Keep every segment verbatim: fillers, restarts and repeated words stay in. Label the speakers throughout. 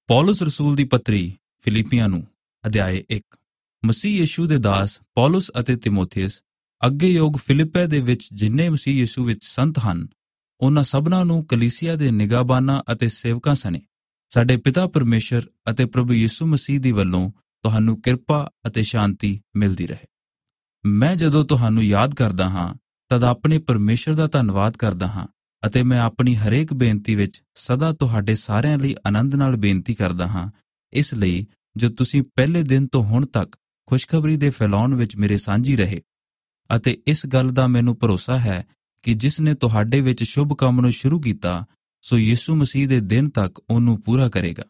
Speaker 1: ਪੌਲੁਸ ਰਸੂਲ ਦੀ ਪੱਤਰੀ ਫਿਲਿੱਪੀਆਂ ਨੂੰ ਅਧਿਆਇ ਇੱਕ। ਮਸੀਹ ਯਿਸੂ ਦੇ ਦਾਸ ਪੌਲੁਸ ਅਤੇ ਤਿਮੋਥੇਉਸ ਅੱਗੇ ਯੋਗ ਫਿਲਿੱਪੇ ਦੇ ਵਿੱਚ ਜਿੰਨੇ ਮਸੀਹ ਯਿਸੂ ਵਿੱਚ ਸੰਤ ਹਨ, ਉਹਨਾਂ ਸਭਨਾਂ ਨੂੰ ਕਲੀਸਿਆ ਦੇ ਨਿਗਾਹਬਾਨਾਂ ਅਤੇ ਸੇਵਕਾਂ ਸਣੇ ਸਾਡੇ ਪਿਤਾ ਪਰਮੇਸ਼ਰ ਅਤੇ ਪ੍ਰਭੂ ਯਿਸੂ ਮਸੀਹ ਦੀ ਵੱਲੋਂ ਤੁਹਾਨੂੰ ਕਿਰਪਾ ਅਤੇ ਸ਼ਾਂਤੀ ਮਿਲਦੀ ਰਹੇ। ਮੈਂ ਜਦੋਂ ਤੁਹਾਨੂੰ ਯਾਦ ਕਰਦਾ ਹਾਂ ਤਦ ਆਪਣੇ ਪਰਮੇਸ਼ਰ ਦਾ ਧੰਨਵਾਦ ਕਰਦਾ ਹਾਂ ਅਤੇ ਮੈਂ ਆਪਣੀ ਹਰੇਕ ਬੇਨਤੀ ਵਿੱਚ ਸਦਾ ਤੁਹਾਡੇ ਸਾਰਿਆਂ ਲਈ ਆਨੰਦ ਨਾਲ ਬੇਨਤੀ ਕਰਦਾ ਹਾਂ, ਇਸ ਲਈ ਜੋ ਤੁਸੀਂ ਪਹਿਲੇ ਦਿਨ ਤੋਂ ਹੁਣ ਤੱਕ ਖੁਸ਼ਖਬਰੀ ਦੇ ਫੈਲਾਉਣ ਵਿੱਚ ਮੇਰੇ ਸਾਂਝੀ ਰਹੇ। ਅਤੇ ਇਸ ਗੱਲ ਦਾ ਮੈਨੂੰ ਭਰੋਸਾ ਹੈ ਕਿ ਜਿਸ ਨੇ ਤੁਹਾਡੇ ਵਿੱਚ ਸ਼ੁਭ ਕੰਮ ਨੂੰ ਸ਼ੁਰੂ ਕੀਤਾ ਸੋ ਯਿਸੂ ਮਸੀਹ ਦੇ ਦਿਨ ਤੱਕ ਉਹਨੂੰ ਪੂਰਾ ਕਰੇਗਾ।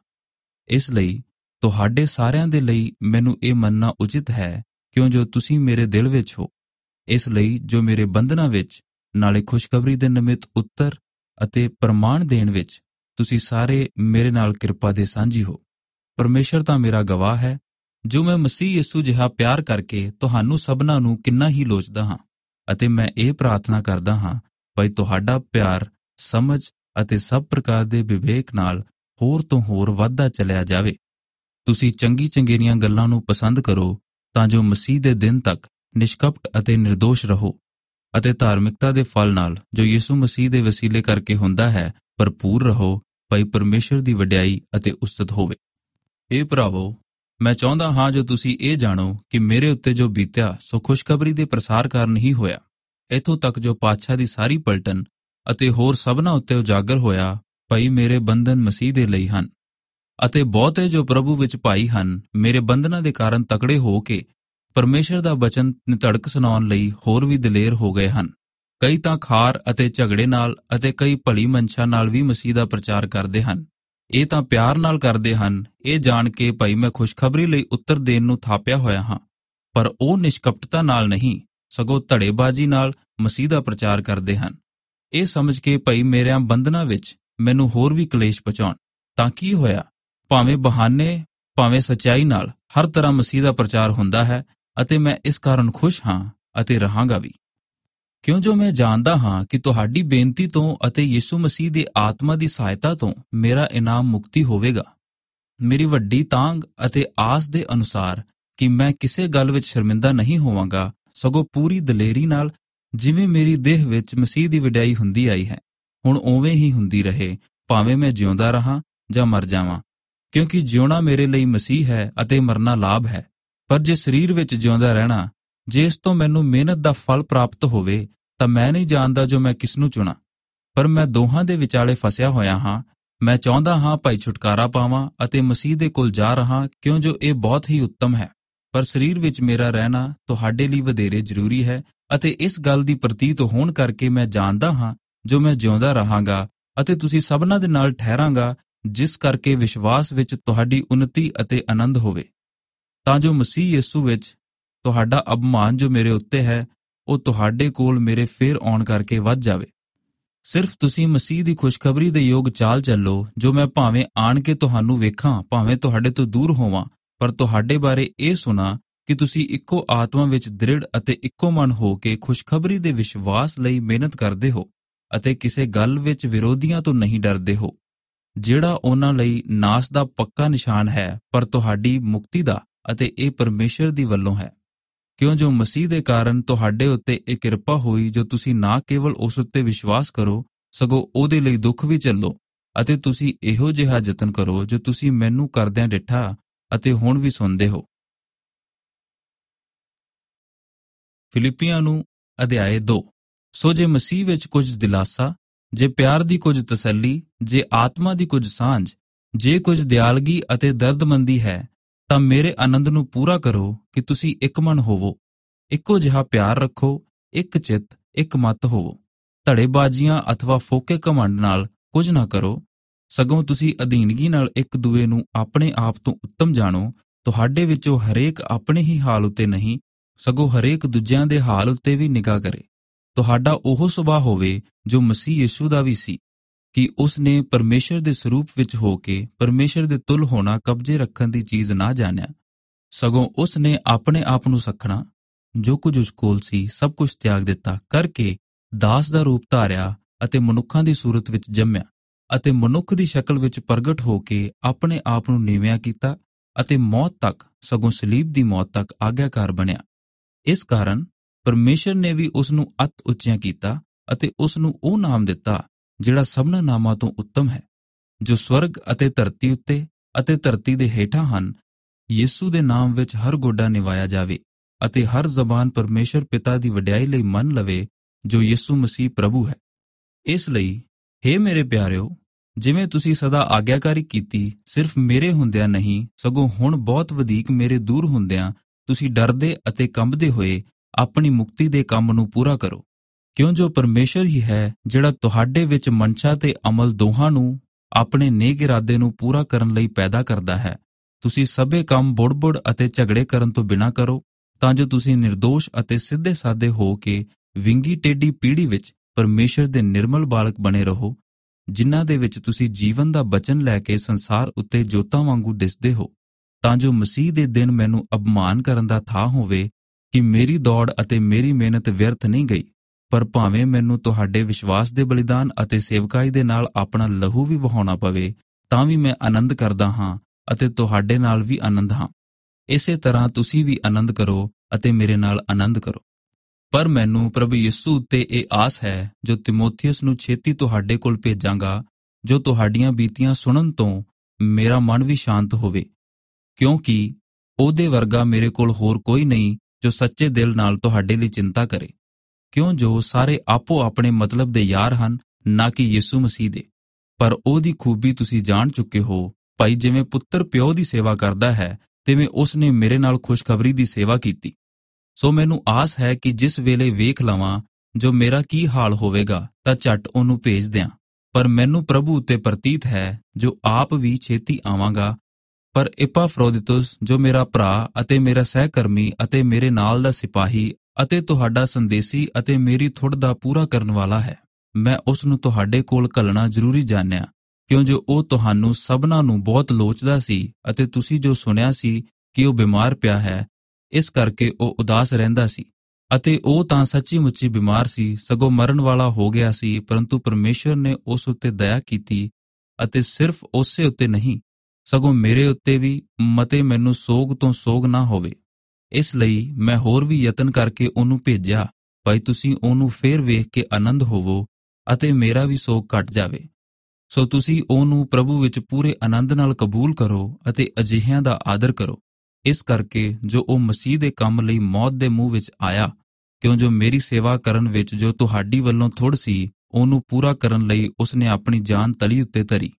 Speaker 1: ਇਸ ਲਈ ਤੁਹਾਡੇ ਸਾਰਿਆਂ ਦੇ ਲਈ ਮੈਨੂੰ ਇਹ ਮੰਨਣਾ ਉਚਿਤ ਹੈ ਕਿਉਂ ਜੋ ਤੁਸੀਂ ਮੇਰੇ ਦਿਲ ਵਿੱਚ ਹੋ। ਇਸ ਲਈ ਜੋ ਮੇਰੇ ਬੰਧਨਾਂ ਵਿੱਚ ਨਾਲੇ ਖੁਸ਼ਖਬਰੀ ਦੇ ਨਿਮਿਤ ਉੱਤਰ ਅਤੇ ਪ੍ਰਮਾਣ ਦੇਣ ਵਿੱਚ ਤੁਸੀਂ ਸਾਰੇ ਮੇਰੇ ਨਾਲ ਕਿਰਪਾ ਦੇ ਸਾਂਝੀ ਹੋ। ਪਰਮੇਸ਼ਰ ਤਾਂ ਮੇਰਾ ਗਵਾਹ ਹੈ ਜੋ ਮੈਂ ਮਸੀਹ ਯਿਸੂ ਜਿਹਾ ਪਿਆਰ ਕਰਕੇ ਤੁਹਾਨੂੰ ਸਭਨਾਂ ਨੂੰ ਕਿੰਨਾ ਹੀ ਲੋਚਦਾ ਹਾਂ, ਅਤੇ ਮੈਂ ਇਹ ਪ੍ਰਾਰਥਨਾ ਕਰਦਾ ਹਾਂ ਭਾਈ ਤੁਹਾਡਾ ਪਿਆਰ ਸਮਝ ਅਤੇ ਸਭ ਪ੍ਰਕਾਰ ਦੇ ਵਿਵੇਕ ਨਾਲ ਹੋਰ ਤੋਂ ਹੋਰ ਵੱਧਦਾ ਚਲਿਆ ਜਾਵੇ। ਤੁਸੀਂ ਚੰਗੀ ਚੰਗੇਰੀਆਂ ਗੱਲਾਂ ਨੂੰ ਪਸੰਦ ਕਰੋ ਤਾਂ ਜੋ ਮਸੀਹ ਦੇ ਦਿਨ ਤੱਕ ਨਿਸ਼ਕਪਟ ਅਤੇ ਨਿਰਦੋਸ਼ ਰਹੋ ਅਤੇ ਧਾਰਮਿਕਤਾ ਦੇ ਫਲ ਨਾਲ ਜੋ ਯਿਸੂ ਮਸੀਹ ਦੇ ਵਸੀਲੇ ਕਰਕੇ ਹੁੰਦਾ ਹੈ ਭਰਪੂਰ ਰਹੋ। ਭਾਈ ਪਰਮੇਸ਼ਰ ਦੀ ਵਡਿਆਈ ਅਤੇ ਉਸਤਤ ਹੋਵੇ। ਇਹ ਭਰਾਵੋ, ਮੈਂ ਚਾਹੁੰਦਾ ਹਾਂ ਜੋ ਤੁਸੀਂ ਇਹ ਜਾਣੋ ਕਿ ਮੇਰੇ ਉੱਤੇ ਜੋ ਬੀਤਿਆ ਸੋ ਖੁਸ਼ਖਬਰੀ ਦੇ ਪ੍ਰਸਾਰ ਕਾਰਨ ਹੀ ਹੋਇਆ। ਇੱਥੋਂ ਤੱਕ ਜੋ ਪਾਤਸ਼ਾਹ ਦੀ ਸਾਰੀ ਪਲਟਨ ਅਤੇ ਹੋਰ ਸਭਨਾਂ ਉੱਤੇ ਉਜਾਗਰ ਹੋਇਆ, ਭਾਈ ਮੇਰੇ ਬੰਧਨ ਮਸੀਹ ਦੇ ਲਈ ਹਨ ਅਤੇ ਬਹੁਤੇ ਜੋ ਪ੍ਰਭੂ ਵਿੱਚ ਭਾਈ ਹਨ ਮੇਰੇ ਬੰਧਨਾਂ ਦੇ ਕਾਰਨ ਤਕੜੇ ਹੋ ਕੇ ਪਰਮੇਸ਼ਰ ਦਾ ਬਚਨ ਨਿਧੜਕ ਸੁਣਾਉਣ ਲਈ ਹੋਰ ਵੀ ਦਲੇਰ ਹੋ ਗਏ ਹਨ। ਕਈ ਤਾਂ ਖਾਰ ਅਤੇ ਝਗੜੇ ਨਾਲ ਅਤੇ ਕਈ ਭਲੀ ਮਨਸ਼ਾ ਨਾਲ ਵੀ ਮਸੀਹ ਦਾ ਪ੍ਰਚਾਰ ਕਰਦੇ ਹਨ। ਇਹ ਤਾਂ ਪਿਆਰ ਨਾਲ ਕਰਦੇ ਹਨ, ਇਹ ਜਾਣ ਕੇ ਭਾਈ ਮੈਂ ਖੁਸ਼ਖਬਰੀ ਲਈ ਉੱਤਰ ਦੇਣ ਨੂੰ ਥਾਪਿਆ ਹੋਇਆ ਹਾਂ, ਪਰ ਉਹ ਨਿਸ਼ਕਪਟਤਾ ਨਾਲ ਨਹੀਂ ਸਗੋਂ ਧੜੇਬਾਜ਼ੀ ਨਾਲ ਮਸੀਹ ਦਾ ਪ੍ਰਚਾਰ ਕਰਦੇ ਹਨ, ਇਹ ਸਮਝ ਕੇ ਭਾਈ ਮੇਰਿਆਂ ਬੰਧਨਾਂ ਵਿੱਚ ਮੈਨੂੰ ਹੋਰ ਵੀ ਕਲੇਸ਼ ਪਹੁੰਚਾਉਣ। ਤਾਂ ਕੀ ਹੋਇਆ, ਭਾਵੇਂ ਬਹਾਨੇ ਭਾਵੇਂ ਸੱਚਾਈ ਨਾਲ ਹਰ ਤਰ੍ਹਾਂ ਮਸੀਹ ਦਾ ਪ੍ਰਚਾਰ ਹੁੰਦਾ ਹੈ ਅਤੇ ਮੈਂ ਇਸ ਕਾਰਨ ਖੁਸ਼ ਹਾਂ ਅਤੇ ਰਹਾਂਗਾ ਵੀ, ਕਿਉਂ ਜੋ ਮੈਂ ਜਾਣਦਾ ਹਾਂ ਕਿ ਤੁਹਾਡੀ ਬੇਨਤੀ ਤੋਂ ਅਤੇ ਯਿਸੂ ਮਸੀਹ ਦੇ ਆਤਮਾ ਦੀ ਸਹਾਇਤਾ ਤੋਂ ਮੇਰਾ ਇਨਾਮ ਮੁਕਤੀ ਹੋਵੇਗਾ। ਮੇਰੀ ਵੱਡੀ ਤਾਂਘ ਅਤੇ ਆਸ ਦੇ ਅਨੁਸਾਰ ਕਿ ਮੈਂ ਕਿਸੇ ਗੱਲ ਵਿੱਚ ਸ਼ਰਮਿੰਦਾ ਨਹੀਂ ਹੋਵਾਂਗਾ, ਸਗੋਂ ਪੂਰੀ ਦਲੇਰੀ ਨਾਲ ਜਿਵੇਂ ਮੇਰੀ ਦੇਹ ਵਿੱਚ ਮਸੀਹ ਦੀ ਵਡਿਆਈ ਹੁੰਦੀ ਆਈ ਹੈ ਹੁਣ ਉਵੇਂ ਹੀ ਹੁੰਦੀ ਰਹੇ, ਭਾਵੇਂ ਮੈਂ ਜਿਉਂਦਾ ਰਹਾਂ ਜਾਂ ਮਰ ਜਾਵਾਂ, ਕਿਉਂਕਿ ਜਿਉਣਾ ਮੇਰੇ ਲਈ ਮਸੀਹ ਹੈ ਅਤੇ ਮਰਨਾ ਲਾਭ ਹੈ। ਪਰ ਜੇ ਸਰੀਰ ਵਿੱਚ ਜਿਉਂਦਾ ਰਹਿਣਾ, ਜੇ ਇਸ ਤੋਂ ਮੈਨੂੰ ਮਿਹਨਤ ਦਾ ਫਲ ਪ੍ਰਾਪਤ ਹੋਵੇ ਤਾਂ ਮੈਂ ਨਹੀਂ ਜਾਣਦਾ ਜੋ ਮੈਂ ਕਿਸ ਨੂੰ ਚੁਣਾ, ਪਰ ਮੈਂ ਦੋਹਾਂ ਦੇ ਵਿਚਾਲੇ ਫਸਿਆ ਹੋਇਆ ਹਾਂ। ਮੈਂ ਚਾਹੁੰਦਾ ਹਾਂ ਭਾਈ ਛੁਟਕਾਰਾ ਪਾਵਾਂ ਅਤੇ ਮਸੀਹ ਦੇ ਕੋਲ ਜਾ ਰਹਾ, ਕਿਉਂ ਜੋ ਇਹ ਬਹੁਤ ਹੀ ਉੱਤਮ ਹੈ, ਪਰ ਸਰੀਰ ਵਿੱਚ ਮੇਰਾ ਰਹਿਣਾ ਤੁਹਾਡੇ ਲਈ ਵਧੇਰੇ ਜ਼ਰੂਰੀ ਹੈ ਅਤੇ ਇਸ ਗੱਲ ਦੀ ਪ੍ਰਤੀਤ ਹੋਣ ਕਰਕੇ ਮੈਂ ਜਾਣਦਾ ਹਾਂ ਜੋ ਮੈਂ ਜਿਉਂਦਾ ਰਹਾਂਗਾ ਅਤੇ ਤੁਸੀਂ ਸਭਨਾਂ ਦੇ ਨਾਲ ਠਹਿਰਾਂਗਾ, ਜਿਸ ਕਰਕੇ ਵਿਸ਼ਵਾਸ ਵਿੱਚ ਤੁਹਾਡੀ ਉન્નਤੀ ਅਤੇ ਆਨੰਦ ਹੋਵੇ, ਤਾਂ ਜੋ ਮਸੀਹ ਯਿਸੂ ਵਿੱਚ ਤੁਹਾਡਾ ਅਭਿਮਾਨ ਜੋ ਮੇਰੇ ਉੱਤੇ ਹੈ ਉਹ ਤੁਹਾਡੇ ਕੋਲ ਮੇਰੇ ਫੇਰ ਆਉਣ ਕਰਕੇ ਵੱਧ ਜਾਵੇ। ਸਿਰਫ ਤੁਸੀਂ ਮਸੀਹ ਦੀ ਖੁਸ਼ਖਬਰੀ ਦੇ ਯੋਗ ਚਾਲ ਚੱਲੋ, ਜੋ ਮੈਂ ਭਾਵੇਂ ਆਣ ਕੇ ਤੁਹਾਨੂੰ ਵੇਖਾਂ ਭਾਵੇਂ ਤੁਹਾਡੇ ਤੋਂ ਦੂਰ ਹੋਵਾਂ, ਪਰ ਤੁਹਾਡੇ ਬਾਰੇ ਇਹ ਸੁਣਾ ਕਿ ਤੁਸੀਂ ਇੱਕੋ ਆਤਮਾ ਵਿੱਚ ਦ੍ਰਿੜ ਅਤੇ ਇੱਕੋ ਮਨ ਹੋ ਕੇ ਖੁਸ਼ਖਬਰੀ ਦੇ ਵਿਸ਼ਵਾਸ ਲਈ ਮਿਹਨਤ ਕਰਦੇ ਹੋ ਅਤੇ ਕਿਸੇ ਗੱਲ ਵਿੱਚ ਵਿਰੋਧੀਆਂ ਤੋਂ ਨਹੀਂ ਡਰਦੇ ਹੋ, ਜਿਹੜਾ ਉਹਨਾਂ ਲਈ ਨਾਸ ਦਾ ਪੱਕਾ ਨਿਸ਼ਾਨ ਹੈ, ਪਰ ਤੁਹਾਡੀ ਮੁਕਤੀ ਦਾ, ਅਤੇ ਇਹ ਪਰਮੇਸ਼ਰ ਦੀ ਵੱਲੋਂ ਹੈ। ਕਿਉਂ ਜੋ ਮਸੀਹ ਦੇ ਕਾਰਨ ਤੁਹਾਡੇ ਉੱਤੇ ਇਹ ਕਿਰਪਾ ਹੋਈ ਜੋ ਤੁਸੀਂ ਨਾ ਕੇਵਲ ਉਸ ਉੱਤੇ ਵਿਸ਼ਵਾਸ ਕਰੋ ਸਗੋਂ ਉਹਦੇ ਲਈ ਦੁੱਖ ਵੀ ਝੱਲੋ, ਅਤੇ ਤੁਸੀਂ ਇਹੋ ਜਿਹਾ ਯਤਨ ਕਰੋ ਜੋ ਤੁਸੀਂ ਮੈਨੂੰ ਕਰਦਿਆਂ ਡਿੱਠਾ ਅਤੇ ਹੁਣ ਵੀ ਸੁਣਦੇ ਹੋ। ਫਿਲਿੱਪੀਆਂ ਨੂੰ ਅਧਿਆਇ ਦੋ। ਸੋ ਜੇ ਮਸੀਹ ਵਿੱਚ ਕੁਝ ਦਿਲਾਸਾ, ਜੇ ਪਿਆਰ ਦੀ ਕੁਝ ਤਸੱਲੀ, ਜੇ ਆਤਮਾ ਦੀ ਕੁਝ ਸਾਂਝ, ਜੇ ਕੁਝ ਦਿਆਲਗੀ ਅਤੇ ਦਰਦਮੰਦੀ ਹੈ, ਤਾਂ ਮੇਰੇ ਆਨੰਦ ਨੂੰ ਪੂਰਾ ਕਰੋ ਕਿ ਤੁਸੀਂ ਇੱਕ ਮਨ ਹੋਵੋ, ਇੱਕੋ ਜਿਹਾ ਪਿਆਰ ਰੱਖੋ, ਇੱਕ ਚਿੱਤ, ਇੱਕ ਮਤ ਹੋਵੋ। ਧੜੇਬਾਜ਼ੀਆਂ ਅਥਵਾ ਫੋਕੇ ਘਮੰਡ ਨਾਲ ਕੁਝ ਨਾ ਕਰੋ, ਸਗੋਂ ਤੁਸੀਂ ਅਧੀਨਗੀ ਨਾਲ ਇੱਕ ਦੂਏ ਨੂੰ ਆਪਣੇ ਆਪ ਤੋਂ ਉੱਤਮ ਜਾਣੋ। ਤੁਹਾਡੇ ਵਿੱਚੋਂ ਹਰੇਕ ਆਪਣੇ ਹੀ ਹਾਲ ਉੱਤੇ ਨਹੀਂ ਸਗੋਂ ਹਰੇਕ ਦੂਜਿਆਂ ਦੇ ਹਾਲ ਉੱਤੇ ਵੀ ਨਿਗਾਹ ਕਰੇ। ਤੁਹਾਡਾ ਉਹ ਸੁਭਾਅ ਹੋਵੇ ਜੋ ਮਸੀਹ ਯਿਸੂ ਦਾ ਵੀ ਸੀ, ਕਿ ਉਸ ਨੇ ਪਰਮੇਸ਼ਰ ਦੇ ਸਰੂਪ ਵਿੱਚ ਹੋ ਕੇ ਪਰਮੇਸ਼ਰ ਦੇ ਤੁਲ ਹੋਣਾ ਕਬਜ਼ੇ ਰੱਖਣ ਦੀ ਚੀਜ਼ ਨਾ ਜਾਣਿਆ, ਸਗੋਂ ਉਸ ਨੇ ਆਪਣੇ ਆਪ ਨੂੰ ਸੱਖਣਾ, ਜੋ ਕੁਝ ਉਸ ਕੋਲ ਸੀ ਸਭ ਕੁਝ ਤਿਆਗ ਦਿੱਤਾ ਕਰਕੇ ਦਾਸ ਦਾ ਰੂਪ ਧਾਰਿਆ ਅਤੇ ਮਨੁੱਖਾਂ ਦੀ ਸੂਰਤ ਵਿੱਚ ਜੰਮਿਆ ਅਤੇ ਮਨੁੱਖ ਦੀ ਸ਼ਕਲ ਵਿੱਚ ਪ੍ਰਗਟ ਹੋ ਕੇ ਆਪਣੇ ਆਪ ਨੂੰ ਨੀਵਿਆਂ ਕੀਤਾ ਅਤੇ ਮੌਤ ਤੱਕ, ਸਗੋਂ ਸਲੀਬ ਦੀ ਮੌਤ ਤੱਕ ਆਗਿਆਕਾਰ ਬਣਿਆ। ਇਸ ਕਾਰਨ ਪਰਮੇਸ਼ਰ ਨੇ ਵੀ ਉਸ ਨੂੰ ਅਤਿ ਉੱਚਿਆਂ ਕੀਤਾ ਅਤੇ ਉਸ ਨੂੰ ਉਹ ਨਾਮ ਦਿੱਤਾ ਜਿਹੜਾ ਸਭਨਾਂ ਨਾਮਾਂ ਤੋਂ ਉੱਤਮ ਹੈ, ਜੋ ਸਵਰਗ ਅਤੇ ਧਰਤੀ ਉੱਤੇ ਅਤੇ ਧਰਤੀ ਦੇ ਹੇਠਾਂ ਹਨ। ਯਿਸੂ ਦੇ ਨਾਮ ਵਿੱਚ ਹਰ ਗੋਡਾ ਨਿਵਾਇਆ ਜਾਵੇ ਅਤੇ ਹਰ ਜ਼ਬਾਨ ਪਰਮੇਸ਼ਰ ਪਿਤਾ ਦੀ ਵਡਿਆਈ ਲਈ ਮੰਨ ਲਵੇ ਜੋ ਯਿਸੂ ਮਸੀਹ ਪ੍ਰਭੂ ਹੈ। ਇਸ ਲਈ ਹੇ ਮੇਰੇ ਪਿਆਰਿਓ, ਜਿਵੇਂ ਤੁਸੀਂ ਸਦਾ ਆਗਿਆਕਾਰੀ ਕੀਤੀ, ਸਿਰਫ ਮੇਰੇ ਹੁੰਦਿਆਂ ਨਹੀਂ ਸਗੋਂ ਹੁਣ ਬਹੁਤ ਵਧੇਰੇ ਮੇਰੇ ਦੂਰ ਹੁੰਦਿਆਂ ਤੁਸੀਂ ਡਰਦੇ ਅਤੇ ਕੰਬਦੇ ਹੋਏ ਆਪਣੀ ਮੁਕਤੀ ਦੇ ਕੰਮ ਨੂੰ ਪੂਰਾ ਕਰੋ, ਕਿਉਂ ਜੋ ਪਰਮੇਸ਼ਰ ਹੀ ਹੈ ਜਿਹੜਾ ਤੁਹਾਡੇ ਵਿੱਚ ਮਨਸ਼ਾ ਤੇ ਅਮਲ ਦੋਹਾਂ ਨੂੰ ਆਪਣੇ ਨੇਕ ਇਰਾਦੇ ਨੂੰ ਪੂਰਾ ਕਰਨ ਲਈ ਪੈਦਾ ਕਰਦਾ ਹੈ। ਤੁਸੀਂ ਸਭੇ ਕੰਮ ਬੁੜ-ਬੁੜ ਅਤੇ ਝਗੜੇ ਕਰਨ ਤੋਂ ਬਿਨਾਂ ਕਰੋ, ਤਾਂ ਜੋ ਤੁਸੀਂ ਨਿਰਦੋਸ਼ ਅਤੇ ਸਿੱਧੇ ਸਾਦੇ ਹੋ ਕੇ ਵਿੰਗੀ ਟੇਢੀ ਪੀੜ੍ਹੀ ਵਿੱਚ ਪਰਮੇਸ਼ਰ ਦੇ ਨਿਰਮਲ ਬਾਲਕ ਬਣੇ ਰਹੋ, ਜਿਨ੍ਹਾਂ ਦੇ ਵਿੱਚ ਤੁਸੀਂ ਜੀਵਨ ਦਾ ਬਚਨ ਲੈ ਕੇ ਸੰਸਾਰ ਉੱਤੇ ਜੋਤਾਂ ਵਾਂਗੂ ਦਿਸਦੇ ਹੋ, ਤਾਂ ਜੋ ਮਸੀਹ ਦੇ ਦਿਨ ਮੈਨੂੰ ਅਪਮਾਨ ਕਰਨ ਦਾ ਥਾਂ ਹੋਵੇ ਕਿ ਮੇਰੀ ਦੌੜ ਅਤੇ ਮੇਰੀ ਮਿਹਨਤ ਵਿਅਰਥ ਨਹੀਂ ਗਈ। ਪਰ ਭਾਵੇਂ ਮੈਨੂੰ ਤੁਹਾਡੇ ਵਿਸ਼ਵਾਸ ਦੇ ਬਲੀਦਾਨ ਅਤੇ ਸੇਵਕਾਈ ਦੇ ਨਾਲ ਆਪਣਾ ਲਹੂ ਵੀ ਵਹਾਉਣਾ ਪਵੇ, ਤਾਂ ਵੀ ਮੈਂ ਆਨੰਦ ਕਰਦਾ ਹਾਂ ਅਤੇ ਤੁਹਾਡੇ ਨਾਲ ਵੀ ਆਨੰਦ ਹਾਂ। ਇਸੇ ਤਰ੍ਹਾਂ ਤੁਸੀਂ ਵੀ ਆਨੰਦ ਕਰੋ ਅਤੇ ਮੇਰੇ ਨਾਲ ਆਨੰਦ ਕਰੋ। ਪਰ ਮੈਨੂੰ ਪ੍ਰਭੂ ਯਿਸੂ ਉੱਤੇ ਇਹ ਆਸ ਹੈ, ਜੋ ਤਿਮੋਥੀਅਸ ਨੂੰ ਛੇਤੀ ਤੁਹਾਡੇ ਕੋਲ ਭੇਜਾਂਗਾ, ਜੋ ਤੁਹਾਡੀਆਂ ਬੀਤੀਆਂ ਸੁਣਨ ਤੋਂ ਮੇਰਾ ਮਨ ਵੀ ਸ਼ਾਂਤ ਹੋਵੇ, ਕਿਉਂਕਿ ਉਹਦੇ ਵਰਗਾ ਮੇਰੇ ਕੋਲ ਹੋਰ ਕੋਈ ਨਹੀਂ ਜੋ ਸੱਚੇ ਦਿਲ ਨਾਲ ਤੁਹਾਡੇ ਲਈ ਚਿੰਤਾ ਕਰੇ, ਕਿਉਂ ਜੋ ਸਾਰੇ ਆਪੋ ਆਪਣੇ ਮਤਲਬ ਦੇ ਯਾਰ ਹਨ, ਨਾ ਕਿ ਯਿਸੂ ਮਸੀਹ ਦੇ। ਪਰ ਉਹਦੀ ਖੂਬੀ ਤੁਸੀਂ ਜਾਣ ਚੁੱਕੇ ਹੋ। ਭਾਈ ਜਿਵੇਂ ਪੁੱਤਰ ਪਿਓ ਦੀ ਸੇਵਾ ਕਰਦਾ ਹੈ, ਤਿਵੇਂ ਉਸ ਨੇ ਮੇਰੇ ਨਾਲ ਖੁਸ਼ਖਬਰੀ ਦੀ ਸੇਵਾ ਕੀਤੀ। ਸੋ ਮੈਨੂੰ ਆਸ ਹੈ ਕਿ ਜਿਸ ਵੇਲੇ ਵੇਖ ਲਵਾਂ ਜੋ ਮੇਰਾ ਕੀ ਹਾਲ ਹੋਵੇਗਾ, ਤਾਂ ਝੱਟ ਉਹਨੂੰ ਭੇਜ ਦਿਆਂ। ਪਰ ਮੈਨੂੰ ਪ੍ਰਭੂ ਉੱਤੇ ਪ੍ਰਤੀਤ ਹੈ ਜੋ ਆਪ ਵੀ ਛੇਤੀ ਆਵਾਂਗਾ। ਪਰ ਇਪਾਫਰੋਦਿਤੁਸ, ਜੋ ਮੇਰਾ ਭਰਾ ਅਤੇ ਮੇਰਾ ਸਹਿਕਰਮੀ ਅਤੇ ਮੇਰੇ ਨਾਲ ਦਾ ਸਿਪਾਹੀ ਅਤੇ ਤੁਹਾਡਾ ਸੰਦੇਸੀ ਅਤੇ ਮੇਰੀ ਥੁੜ ਦਾ ਪੂਰਾ ਕਰਨ ਵਾਲਾ ਹੈ, ਮੈਂ ਉਸ ਨੂੰ ਤੁਹਾਡੇ ਕੋਲ ਘੱਲਣਾ ਜ਼ਰੂਰੀ ਜਾਣਿਆ, ਕਿਉਂ ਜੋ ਉਹ ਤੁਹਾਨੂੰ ਸਭਨਾਂ ਨੂੰ ਬਹੁਤ ਲੋਚਦਾ ਸੀ ਅਤੇ ਤੁਸੀਂ ਜੋ ਸੁਣਿਆ ਸੀ ਕਿ ਉਹ ਬਿਮਾਰ ਪਿਆ ਹੈ, ਇਸ ਕਰਕੇ ਉਹ ਉਦਾਸ ਰਹਿੰਦਾ ਸੀ। ਅਤੇ ਉਹ ਤਾਂ ਸੱਚੀ ਮੁੱਚੀ ਬਿਮਾਰ ਸੀ, ਸਗੋਂ ਮਰਨ ਵਾਲਾ ਹੋ ਗਿਆ ਸੀ, ਪਰੰਤੂ ਪਰਮੇਸ਼ਰ ਨੇ ਉਸ ਉੱਤੇ ਦਇਆ ਕੀਤੀ ਅਤੇ ਸਿਰਫ ਉਸੇ ਉੱਤੇ ਨਹੀਂ ਸਗੋਂ ਮੇਰੇ ਉੱਤੇ ਵੀ, ਮਤੇ ਮੈਨੂੰ ਸੋਗ ਤੋਂ ਸੋਗ ਨਾ ਹੋਵੇ। ਇਸ ਲਈ ਮੈਂ ਹੋਰ ਵੀ ਯਤਨ ਕਰਕੇ ਉਹਨੂੰ ਭੇਜਿਆ, ਭਾਈ ਤੁਸੀਂ ਉਹਨੂੰ ਫੇਰ ਵੇਖ ਕੇ ਆਨੰਦ ਹੋਵੋ ਅਤੇ ਮੇਰਾ ਵੀ ਸੋਗ ਘਟ ਜਾਵੇ। ਸੋ ਤੁਸੀਂ ਉਹਨੂੰ ਪ੍ਰਭੂ ਵਿੱਚ ਪੂਰੇ ਆਨੰਦ ਨਾਲ ਕਬੂਲ ਕਰੋ ਅਤੇ ਅਜਿਹਿਆਂ ਦਾ ਆਦਰ ਕਰੋ, ਇਸ ਕਰਕੇ ਜੋ ਉਹ ਮਸੀਹ ਦੇ ਕੰਮ ਲਈ ਮੌਤ ਦੇ ਮੂੰਹ ਵਿੱਚ ਆਇਆ, ਕਿਉਂ ਜੋ ਮੇਰੀ ਸੇਵਾ ਕਰਨ ਵਿੱਚ ਜੋ ਤੁਹਾਡੀ ਵੱਲੋਂ ਥੁੜ ਸੀ, ਉਹਨੂੰ ਪੂਰਾ ਕਰਨ ਲਈ ਉਸਨੇ ਆਪਣੀ ਜਾਨ ਤਲੀ ਉੱਤੇ ਧਰੀ।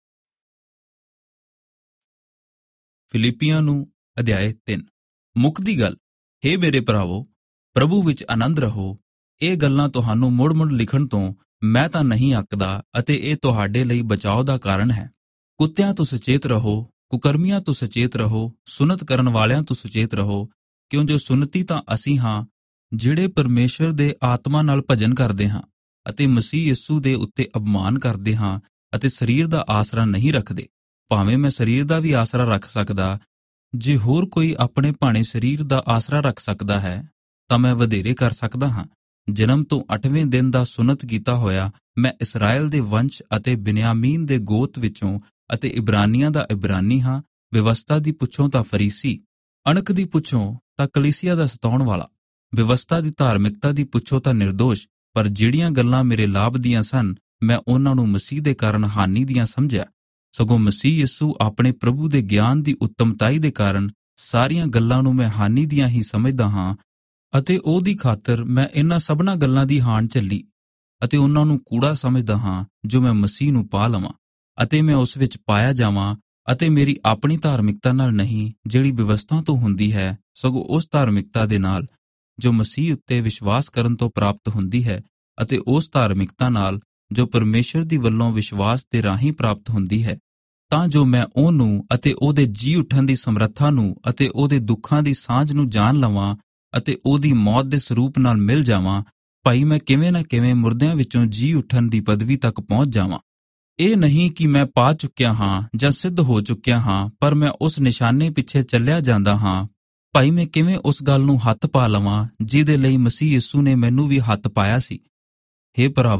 Speaker 1: ਫਿਲਿੱਪੀਆਂ ਨੂੰ ਅਧਿਆਇ ਤਿੰਨ। ਮੁੱਕਦੀ ਗੱਲ। ਹੇ ਮੇਰੇ ਭਰਾਵੋ, ਪ੍ਰਭੂ ਵਿੱਚ ਆਨੰਦ ਰਹੋ। ਇਹ ਗੱਲਾਂ ਤੁਹਾਨੂੰ ਮੁੜ-ਮੁੜ ਲਿਖਣ ਤੋਂ ਮੈਂ ਤਾਂ ਨਹੀਂ ਅੱਕਦਾ ਅਤੇ ਇਹ ਤੁਹਾਡੇ ਲਈ ਬਚਾਓ ਦਾ ਕਾਰਨ ਹੈ। ਕੁੱਤਿਆਂ ਤੋਂ ਸੁਚੇਤ ਰਹੋ, ਕੁਕਰਮੀਆਂ ਤੋਂ ਸੁਚੇਤ ਰਹੋ, ਸੁਨਤ ਕਰਨ ਵਾਲਿਆਂ ਤੋਂ ਸੁਚੇਤ ਰਹੋ, ਕਿਉਂ ਜੋ ਸੁਨਤੀ ਤਾਂ ਅਸੀਂ ਹਾਂ ਜਿਹੜੇ ਪਰਮੇਸ਼ਰ ਦੇ ਆਤਮਾ ਨਾਲ ਭਜਨ ਕਰਦੇ ਹਾਂ ਅਤੇ ਮਸੀਹ ਯਿਸੂ ਦੇ ਉੱਤੇ ਅਪਮਾਨ ਕਰਦੇ ਹਾਂ ਅਤੇ ਸਰੀਰ ਦਾ ਆਸਰਾ ਨਹੀਂ ਰੱਖਦੇ। ਭਾਵੇਂ ਮੈਂ ਸਰੀਰ ਦਾ ਵੀ ਆਸਰਾ ਰੱਖ ਸਕਦਾ, ਜੇ ਹੋਰ ਕੋਈ ਆਪਣੇ ਭਾਣੇ ਸਰੀਰ ਦਾ ਆਸਰਾ ਰੱਖ ਸਕਦਾ ਹੈ ਤਾਂ ਮੈਂ ਵਧੇਰੇ ਕਰ ਸਕਦਾ ਹਾਂ। ਜਨਮ ਤੋਂ ਅੱਠਵੇਂ ਦਿਨ ਦਾ ਸੁਨਤ ਕੀਤਾ ਹੋਇਆ ਮੈਂ ਇਸਰਾਏਲ ਦੇ ਵੰਸ਼ ਅਤੇ ਬਿਨਿਆਮੀਨ ਦੇ ਗੋਤ ਵਿੱਚੋਂ ਅਤੇ ਇਬਰਾਨੀਆਂ ਦਾ ਇਬਰਾਨੀ ਹਾਂ, ਵਿਵਸਥਾ ਦੀ ਪੁੱਛੋਂ ਤਾਂ ਫਰੀਸੀ, ਅਣਖ ਦੀ ਪੁੱਛੋਂ ਤਾਂ ਕਲੀਸਿਆ ਦਾ ਸਤਾਉਣ ਵਾਲਾ, ਵਿਵਸਥਾ ਦੀ ਧਾਰਮਿਕਤਾ ਦੀ ਪੁੱਛੋਂ ਤਾਂ ਨਿਰਦੋਸ਼। ਪਰ ਜਿਹੜੀਆਂ ਗੱਲਾਂ ਮੇਰੇ ਲਾਭ ਦੀਆਂ ਸਨ, ਮੈਂ ਉਹਨਾਂ ਨੂੰ ਮਸੀਹ ਦੇ ਕਾਰਨ ਹਾਨੀ ਦੀਆਂ ਸਮਝਿਆ। ਸਗੋਂ ਮਸੀਹ ਯਿਸੂ ਆਪਣੇ ਪ੍ਰਭੂ ਦੇ ਗਿਆਨ ਦੀ ਉੱਤਮਤਾਈ ਦੇ ਕਾਰਨ ਸਾਰੀਆਂ ਗੱਲਾਂ ਨੂੰ ਮੈਂ ਹਾਨੀ ਦੀਆਂ ਹੀ ਸਮਝਦਾ ਹਾਂ ਅਤੇ ਉਹਦੀ ਖਾਤਰ ਮੈਂ ਇਹਨਾਂ ਸਭਨਾਂ ਗੱਲਾਂ ਦੀ ਹਾਨ ਝੱਲੀ ਅਤੇ ਉਹਨਾਂ ਨੂੰ ਕੂੜਾ ਸਮਝਦਾ ਹਾਂ ਜੋ ਮੈਂ ਮਸੀਹ ਨੂੰ ਪਾ ਲਵਾਂ ਅਤੇ ਮੈਂ ਉਸ ਵਿੱਚ ਪਾਇਆ ਜਾਵਾਂ, ਅਤੇ ਮੇਰੀ ਆਪਣੀ ਧਾਰਮਿਕਤਾ ਨਾਲ ਨਹੀਂ ਜਿਹੜੀ ਵਿਵਸਥਾ ਤੋਂ ਹੁੰਦੀ ਹੈ, ਸਗੋਂ ਉਸ ਧਾਰਮਿਕਤਾ ਦੇ ਨਾਲ ਜੋ ਮਸੀਹ ਉੱਤੇ ਵਿਸ਼ਵਾਸ ਕਰਨ ਤੋਂ ਪ੍ਰਾਪਤ ਹੁੰਦੀ ਹੈ ਅਤੇ ਉਸ ਧਾਰਮਿਕਤਾ ਨਾਲ ਜੋ ਪਰਮੇਸ਼ਰ ਦੀ ਵੱਲੋਂ ਵਿਸ਼ਵਾਸ ਦੇ ਰਾਹੀਂ ਪ੍ਰਾਪਤ ਹੁੰਦੀ ਹੈ, ਤਾਂ ਜੋ ਮੈਂ ਉਹਨੂੰ ਅਤੇ ਉਹਦੇ ਜੀ ਉੱਠਣ ਦੀ ਸਮਰੱਥਾ ਨੂੰ ਅਤੇ ਉਹਦੇ ਦੁੱਖਾਂ ਦੀ ਸਾਂਝ ਨੂੰ ਜਾਣ ਲਵਾਂ ਅਤੇ ਉਹਦੀ ਮੌਤ ਦੇ ਸਰੂਪ ਨਾਲ ਮਿਲ ਜਾਵਾਂ। ਭਾਈ ਮੈਂ ਕਿਵੇਂ ਨਾ ਕਿਵੇਂ ਮੁਰਦਿਆਂ ਵਿੱਚੋਂ ਜੀ ਉੱਠਣ ਦੀ ਪਦਵੀ ਤੱਕ ਪਹੁੰਚ ਜਾਵਾਂ। ਇਹ ਨਹੀਂ ਕਿ ਮੈਂ ਪਾ ਚੁੱਕਿਆ ਹਾਂ ਜਾਂ ਸਿੱਧ ਹੋ ਚੁੱਕਿਆ ਹਾਂ, ਪਰ ਮੈਂ ਉਸ ਨਿਸ਼ਾਨੇ ਪਿੱਛੇ ਚੱਲਿਆ ਜਾਂਦਾ ਹਾਂ। ਭਾਈ ਮੈਂ ਕਿਵੇਂ ਉਸ ਗੱਲ ਨੂੰ ਹੱਥ ਪਾ ਲਵਾਂ ਜਿਹਦੇ ਲਈ ਮਸੀਹ ਯਿਸੂ ਨੇ ਮੈਨੂੰ ਵੀ ਹੱਥ ਪਾਇਆ ਸੀ। ਹੇ ਭਰਾਵੋ,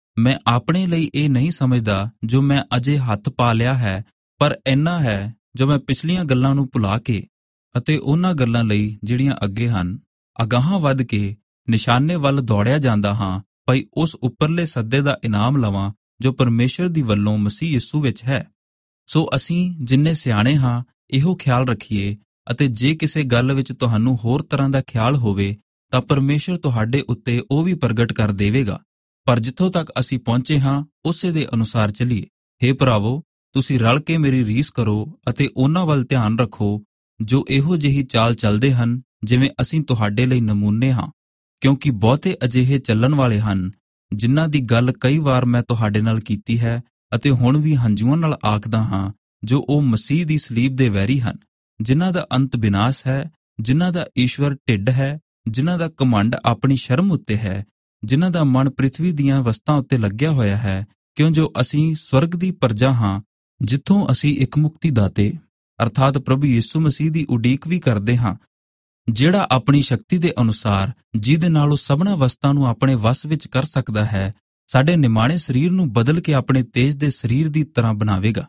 Speaker 1: ਮੈਂ ਆਪਣੇ ਲਈ ਇਹ ਨਹੀਂ ਸਮਝਦਾ ਜੋ ਮੈਂ ਅਜੇ ਹੱਥ ਪਾ ਲਿਆ ਹੈ, ਪਰ ਇੰਨਾ ਹੈ ਜੋ ਮੈਂ ਪਿਛਲੀਆਂ ਗੱਲਾਂ ਨੂੰ ਭੁਲਾ ਕੇ ਅਤੇ ਉਹਨਾਂ ਗੱਲਾਂ ਲਈ ਜਿਹੜੀਆਂ ਅੱਗੇ ਹਨ, ਅਗਾਹਾਂ ਵੱਧ ਕੇ ਨਿਸ਼ਾਨੇ ਵੱਲ ਦੌੜਿਆ ਜਾਂਦਾ ਹਾਂ, ਭਈ ਉਸ ਉੱਪਰਲੇ ਸੱਦੇ ਦਾ ਇਨਾਮ ਲਵਾਂ ਜੋ ਪਰਮੇਸ਼ਰ ਦੀ ਵੱਲੋਂ ਮਸੀਹ ਯਿਸੂ ਵਿੱਚ ਹੈ। ਸੋ ਅਸੀਂ ਜਿੰਨੇ ਸਿਆਣੇ ਹਾਂ ਇਹੋ ਖਿਆਲ ਰੱਖੀਏ, ਅਤੇ ਜੇ ਕਿਸੇ ਗੱਲ ਵਿੱਚ ਤੁਹਾਨੂੰ ਹੋਰ ਤਰ੍ਹਾਂ ਦਾ ਖਿਆਲ ਹੋਵੇ ਤਾਂ ਪਰਮੇਸ਼ਰ ਤੁਹਾਡੇ ਉੱਤੇ ਉਹ ਵੀ ਪ੍ਰਗਟ ਕਰ ਦੇਵੇਗਾ। ਪਰ ਜਿੱਥੋਂ ਤੱਕ ਅਸੀਂ ਪਹੁੰਚੇ ਹਾਂ ਉਸੇ ਦੇ ਅਨੁਸਾਰ ਚੱਲੀਏ। ਹੇ ਭਰਾਵੋ, ਤੁਸੀਂ ਰਲ ਕੇ ਮੇਰੀ ਰੀਸ ਕਰੋ ਅਤੇ ਉਹਨਾਂ ਵੱਲ ਧਿਆਨ ਰੱਖੋ ਜੋ ਇਹੋ ਜਿਹੀ ਚਾਲ ਚੱਲਦੇ ਹਨ ਜਿਵੇਂ ਅਸੀਂ ਤੁਹਾਡੇ ਲਈ ਨਮੂਨੇ ਹਾਂ, ਕਿਉਂਕਿ ਬਹੁਤੇ ਅਜਿਹੇ ਚੱਲਣ ਵਾਲੇ ਹਨ ਜਿਨ੍ਹਾਂ ਦੀ ਗੱਲ ਕਈ ਵਾਰ ਮੈਂ ਤੁਹਾਡੇ ਨਾਲ ਕੀਤੀ ਹੈ ਅਤੇ ਹੁਣ ਵੀ ਹੰਝੂਆਂ ਨਾਲ ਆਖਦਾ ਹਾਂ, ਜੋ ਉਹ ਮਸੀਹ ਦੀ ਸਲੀਬ ਦੇ ਵੈਰੀ ਹਨ, ਜਿਨ੍ਹਾਂ ਦਾ ਅੰਤ ਵਿਨਾਸ਼ ਹੈ, ਜਿਨ੍ਹਾਂ ਦਾ ਈਸ਼ਵਰ ਢਿੱਡ ਹੈ, ਜਿਨ੍ਹਾਂ ਦਾ ਘਮੰਡ ਆਪਣੀ ਸ਼ਰਮ ਉੱਤੇ ਹੈ, ਜਿਨ੍ਹਾਂ ਦਾ ਮਨ ਪ੍ਰਿਥਵੀ ਦੀਆਂ ਵਸਤਾਂ ਉੱਤੇ ਲੱਗਿਆ ਹੋਇਆ ਹੈ, ਕਿਉਂ ਜੋ ਅਸੀਂ ਸਵਰਗ ਦੀ ਪਰਜਾ ਹਾਂ, ਜਿੱਥੋਂ ਅਸੀਂ ਇੱਕ ਮੁਕਤੀ ਦਾਤੇ ਅਰਥਾਤ ਪ੍ਰਭੂ ਯਿਸੂ ਮਸੀਹ ਦੀ ਉਡੀਕ ਵੀ ਕਰਦੇ ਹਾਂ, ਜਿਹੜਾ ਆਪਣੀ ਸ਼ਕਤੀ ਦੇ ਅਨੁਸਾਰ ਜਿਹਦੇ ਨਾਲ ਉਹ ਸਭਨਾ ਵਸਤਾਂ ਨੂੰ ਆਪਣੇ ਵੱਸ ਵਿੱਚ ਕਰ ਸਕਦਾ ਹੈ, ਸਾਡੇ ਨਿਮਾਣੇ ਸਰੀਰ ਨੂੰ ਬਦਲ ਕੇ ਆਪਣੇ ਤੇਜ ਦੇ ਸਰੀਰ ਦੀ ਤਰ੍ਹਾਂ ਬਣਾਵੇਗਾ।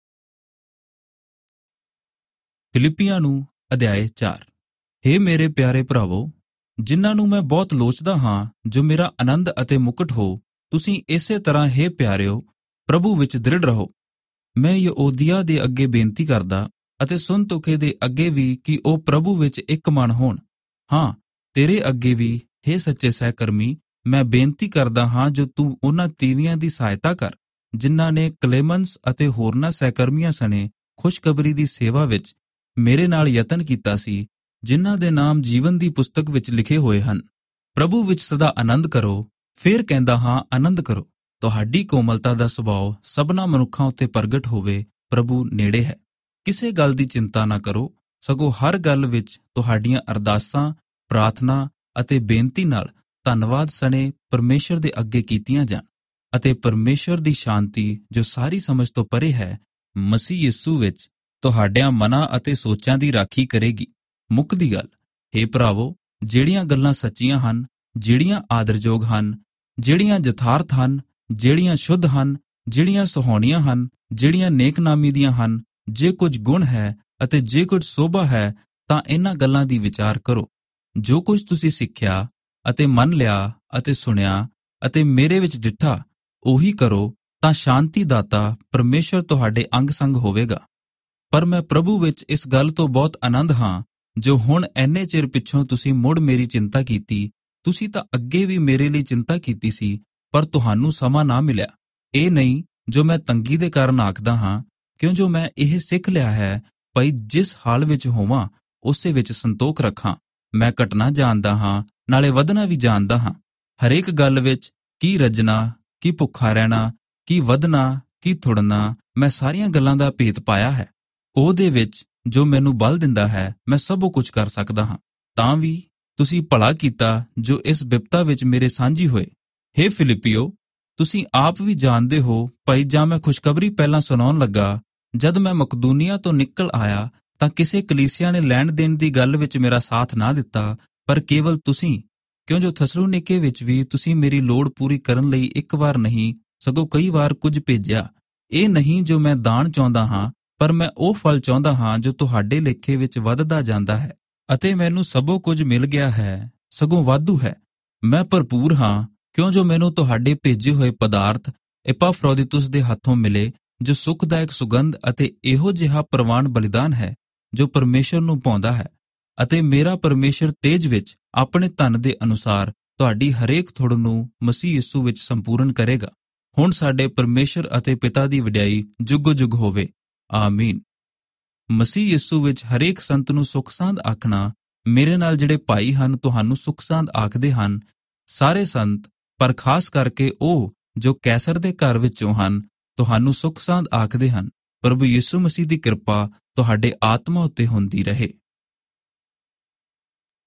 Speaker 1: ਫਿਲਿੱਪੀਆਂ ਨੂੰ ਅਧਿਆਇ ਚਾਰ। ਹੇ ਮੇਰੇ ਪਿਆਰੇ ਭਰਾਵੋ, ਜਿਨ੍ਹਾਂ ਨੂੰ ਮੈਂ ਬਹੁਤ ਲੋਚਦਾ ਹਾਂ, ਜੋ ਮੇਰਾ ਆਨੰਦ ਅਤੇ ਮੁਕਟ ਹੋ, ਤੁਸੀਂ ਇਸੇ ਤਰ੍ਹਾਂ ਹੇ ਪਿਆਰਿਓ ਪ੍ਰਭੂ ਵਿੱਚ ਦ੍ਰਿੜ ਰਹੋ। ਮੈਂ ਯਹੂਦੀਆ ਦੇ ਅੱਗੇ ਬੇਨਤੀ ਕਰਦਾ ਅਤੇ ਸੁਨਤੁਖੇ ਦੇ ਅੱਗੇ ਵੀ ਕਿ ਉਹ ਪ੍ਰਭੂ ਵਿੱਚ ਇੱਕ ਮਨ ਹੋਣ। ਹਾਂ, ਤੇਰੇ ਅੱਗੇ ਵੀ ਹੇ ਸੱਚੇ ਸਹਿਕਰਮੀ, ਮੈਂ ਬੇਨਤੀ ਕਰਦਾ ਹਾਂ ਜੋ ਤੂੰ ਉਹਨਾਂ ਤੀਵੀਆਂ ਦੀ ਸਹਾਇਤਾ ਕਰ ਜਿਨ੍ਹਾਂ ਨੇ ਕਲੇਮਨਸ ਅਤੇ ਹੋਰਨਾਂ ਸਹਿਕਰਮੀਆਂ ਸਣੇ ਖੁਸ਼ਖਬਰੀ ਦੀ ਸੇਵਾ ਵਿੱਚ ਮੇਰੇ ਨਾਲ ਯਤਨ ਕੀਤਾ ਸੀ, ਜਿਨ੍ਹਾਂ ਦੇ ਨਾਮ ਜੀਵਨ ਦੀ ਪੁਸਤਕ ਵਿੱਚ ਲਿਖੇ ਹੋਏ ਹਨ। ਪ੍ਰਭੂ ਵਿੱਚ ਸਦਾ ਆਨੰਦ ਕਰੋ। ਫੇਰ ਕਹਿੰਦਾ ਹਾਂ, ਆਨੰਦ ਕਰੋ। ਤੁਹਾਡੀ ਕੋਮਲਤਾ ਦਾ ਸੁਭਾਅ ਸਭਨਾ ਮਨੁੱਖਾਂ ਉੱਤੇ ਪ੍ਰਗਟ ਹੋਵੇ। ਪ੍ਰਭੂ ਨੇੜੇ ਹੈ। ਕਿਸੇ ਗੱਲ ਦੀ ਚਿੰਤਾ ਨਾ ਕਰੋ, ਸਗੋਂ ਹਰ ਗੱਲ ਵਿੱਚ ਤੁਹਾਡੀਆਂ ਅਰਦਾਸਾਂ, ਪ੍ਰਾਰਥਨਾ ਅਤੇ ਬੇਨਤੀ ਨਾਲ ਧੰਨਵਾਦ ਸਣੇ ਪਰਮੇਸ਼ਰ ਦੇ ਅੱਗੇ ਕੀਤੀਆਂ ਜਾਣ, ਅਤੇ ਪਰਮੇਸ਼ਰ ਦੀ ਸ਼ਾਂਤੀ ਜੋ ਸਾਰੀ ਸਮਝ ਤੋਂ ਪਰੇ ਹੈ, ਮਸੀਹ ਯਿਸੂ ਵਿੱਚ ਤੁਹਾਡਿਆਂ ਮਨਾਂ ਅਤੇ ਸੋਚਾਂ ਦੀ ਰਾਖੀ ਕਰੇਗੀ। ਮੁੱਕਦੀ ਗੱਲ, ਹੇ ਭਰਾਵੋ, ਜਿਹੜੀਆਂ ਗੱਲਾਂ ਸੱਚੀਆਂ ਹਨ, ਜਿਹੜੀਆਂ ਆਦਰਯੋਗ ਹਨ, ਜਿਹੜੀਆਂ ਯਥਾਰਥ ਹਨ, ਜਿਹੜੀਆਂ ਸ਼ੁੱਧ ਹਨ, ਜਿਹੜੀਆਂ ਸੁਹਾਉਣੀਆਂ ਹਨ, ਜਿਹੜੀਆਂ ਨੇਕਨਾਮੀ ਦੀਆਂ ਹਨ, ਜੇ ਕੁਝ ਗੁਣ ਹੈ ਅਤੇ ਜੇ ਕੁਝ ਸੋਭਾ ਹੈ, ਤਾਂ ਇਹਨਾਂ ਗੱਲਾਂ ਦੀ ਵਿਚਾਰ ਕਰੋ। ਜੋ ਕੁਝ ਤੁਸੀਂ ਸਿੱਖਿਆ ਅਤੇ ਮੰਨ ਲਿਆ ਅਤੇ ਸੁਣਿਆ ਅਤੇ ਮੇਰੇ ਵਿੱਚ ਡਿੱਠਾ, ਉਹੀ ਕਰੋ, ਤਾਂ ਸ਼ਾਂਤੀ ਦਾਤਾ ਪਰਮੇਸ਼ਰ ਤੁਹਾਡੇ ਅੰਗ ਸੰਗ ਹੋਵੇਗਾ। ਪਰ ਮੈਂ ਪ੍ਰਭੂ ਵਿੱਚ ਇਸ ਗੱਲ ਤੋਂ ਬਹੁਤ ਆਨੰਦ ਹਾਂ ਜੋ ਹੁਣ ਐਨੇ ਚਿਰ ਪਿੱਛੋਂ ਤੁਸੀਂ ਮੁੜ ਮੇਰੀ ਚਿੰਤਾ ਕੀਤੀ। ਤੁਸੀਂ ਤਾਂ ਅੱਗੇ ਵੀ ਮੇਰੇ ਲਈ ਚਿੰਤਾ ਕੀਤੀ ਸੀ, ਪਰ ਤੁਹਾਨੂੰ ਸਮਾਂ ਨਾ ਮਿਲਿਆ। ਇਹ ਨਹੀਂ ਜੋ ਮੈਂ ਤੰਗੀ ਦੇ ਕਾਰਨ ਆਖਦਾ ਹਾਂ, ਕਿਉਂ ਜੋ ਮੈਂ ਇਹ ਸਿੱਖ ਲਿਆ ਹੈ, ਭਈ ਜਿਸ ਹਾਲ ਵਿੱਚ ਹੋਵਾਂ ਉਸੇ ਵਿੱਚ ਸੰਤੋਖ ਰੱਖਾਂ। ਮੈਂ ਘਟਣਾ ਜਾਣਦਾ ਹਾਂ, ਨਾਲੇ ਵਧਣਾ ਵੀ ਜਾਣਦਾ ਹਾਂ। ਹਰੇਕ ਗੱਲ ਵਿੱਚ ਕੀ ਰੱਜਣਾ, ਕੀ ਭੁੱਖਾ ਰਹਿਣਾ, ਕੀ ਵਧਣਾ, ਕੀ ਥੁੜਨਾ, ਮੈਂ ਸਾਰੀਆਂ ਗੱਲਾਂ ਦਾ ਭੇਤ ਪਾਇਆ ਹੈ। ਉਹਦੇ ਵਿੱਚ ਜੋ ਮੈਨੂੰ ਬਲ ਦਿੰਦਾ ਹੈ, ਮੈਂ ਸਭੋ ਕੁਝ ਕਰ ਸਕਦਾ ਹਾਂ। ਤਾਂ ਵੀ ਤੁਸੀਂ ਭਲਾ ਕੀਤਾ ਜੋ ਇਸ ਬਿਪਤਾ ਵਿੱਚ ਮੇਰੇ ਸਾਂਝੀ ਹੋਏ। ਹੇ ਫਿਲਿੱਪੀਓ, ਤੁਸੀਂ ਆਪ ਵੀ ਜਾਣਦੇ ਹੋ, ਭਾਈ ਜਾਂ ਮੈਂ ਖੁਸ਼ਖਬਰੀ ਪਹਿਲਾਂ ਸੁਣਾਉਣ ਲੱਗਾ, ਜਦ ਮੈਂ ਮਕਦੂਨੀਆ ਤੋਂ ਨਿਕਲ ਆਇਆ ਤਾਂ ਕਿਸੇ ਕਲੀਸਿਆ ਨੇ ਲੈਣ ਦੇਣ ਦੀ ਗੱਲ ਵਿੱਚ ਮੇਰਾ ਸਾਥ ਨਾ ਦਿੱਤਾ, ਪਰ ਕੇਵਲ ਤੁਸੀਂ, ਕਿਉਂ ਜੋ ਥਸਲੋਨੀਕੇ ਵਿੱਚ ਵੀ ਤੁਸੀਂ ਮੇਰੀ ਲੋੜ ਪੂਰੀ ਕਰਨ ਲਈ ਇੱਕ ਵਾਰ ਨਹੀਂ ਸਗੋਂ ਕਈ ਵਾਰ ਕੁਝ ਭੇਜਿਆ। ਇਹ ਨਹੀਂ ਜੋ ਮੈਂ ਦਾਨ ਚਾਹੁੰਦਾ ਹਾਂ, ਪਰ ਮੈਂ ਉਹ ਫਲ ਚਾਹੁੰਦਾ ਹਾਂ ਜੋ ਤੁਹਾਡੇ ਲੇਖੇ ਵਿੱਚ ਵੱਧਦਾ ਜਾਂਦਾ ਹੈ, ਅਤੇ ਮੈਨੂੰ ਸਭੋ ਕੁਝ ਮਿਲ ਗਿਆ ਹੈ, ਸਗੋਂ ਵਾਧੂ ਹੈ। ਮੈਂ ਭਰਪੂਰ ਹਾਂ, ਕਿਉਂ ਜੋ ਮੈਨੂੰ ਤੁਹਾਡੇ ਭੇਜੇ ਹੋਏ ਪਦਾਰਥ ਇਪਾਫਰੋਦੀਤੁਸ ਦੇ ਹੱਥੋਂ ਮਿਲੇ, ਜੋ ਸੁਖਦਾਇਕ ਸੁਗੰਧ ਅਤੇ ਇਹੋ ਜਿਹਾ ਪ੍ਰਵਾਨ ਬਲਿਦਾਨ ਹੈ ਜੋ ਪਰਮੇਸ਼ਰ ਨੂੰ ਭਾਉਂਦਾ ਹੈ। ਅਤੇ ਮੇਰਾ ਪਰਮੇਸ਼ਰ ਤੇਜ ਵਿੱਚ ਆਪਣੇ ਧਨ ਦੇ ਅਨੁਸਾਰ ਤੁਹਾਡੀ ਹਰੇਕ ਥੁੜ ਨੂੰ ਮਸੀਹ ਯਿਸੂ ਵਿੱਚ ਸੰਪੂਰਨ ਕਰੇਗਾ। ਹੁਣ ਸਾਡੇ ਪਰਮੇਸ਼ਰ ਅਤੇ ਪਿਤਾ ਦੀ ਵਡਿਆਈ ਜੁਗੋ ਜੁਗ ਹੋਵੇ। ਆਮੀਨ। ਮਸੀਹ ਯਿਸੂ ਵਿੱਚ ਹਰੇਕ ਸੰਤ ਨੂੰ ਸੁਖ ਸਾਂਦ ਆਖਣਾ। ਮੇਰੇ ਨਾਲ ਜਿਹੜੇ ਭਾਈ ਹਨ ਤੁਹਾਨੂੰ ਸੁਖ ਸਾਂਦ ਆਖਦੇ ਹਨ। ਸਾਰੇ ਸੰਤ, ਪਰ ਖਾਸ ਕਰਕੇ ਉਹ ਜੋ ਕੈਸਰ ਦੇ ਘਰ ਵਿੱਚੋਂ ਹਨ, ਤੁਹਾਨੂੰ ਸੁਖ ਸਾਂਦ ਆਖਦੇ ਹਨ। ਪ੍ਰਭੂ ਯਿਸੂ ਮਸੀਹ ਦੀ ਕਿਰਪਾ ਤੁਹਾਡੇ ਆਤਮਾ ਉੱਤੇ ਹੁੰਦੀ ਰਹੇ।